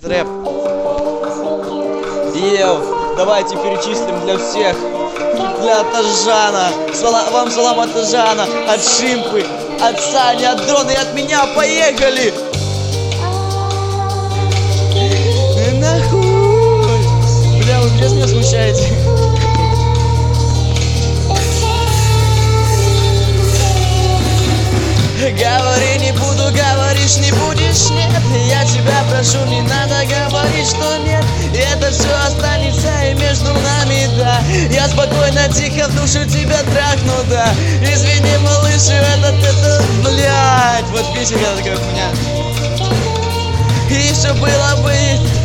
рэп. Йоу, давайте перечислим для всех. Для Тажана, вам салам от Тажана, от Шимпы, от Сани, от Дрона и от меня. Поехали! Нахуй! Бля, вы без меня смущаете. Говори не буду, говоришь не будешь, нет. Я тебя прошу, не надо говорить, что нет. Это все останется и между нами, да. Я спокойно, тихо в душу тебя трахну, да. Извини, малыш, это, блядь. Вот песенка такая хуйня. И все было бы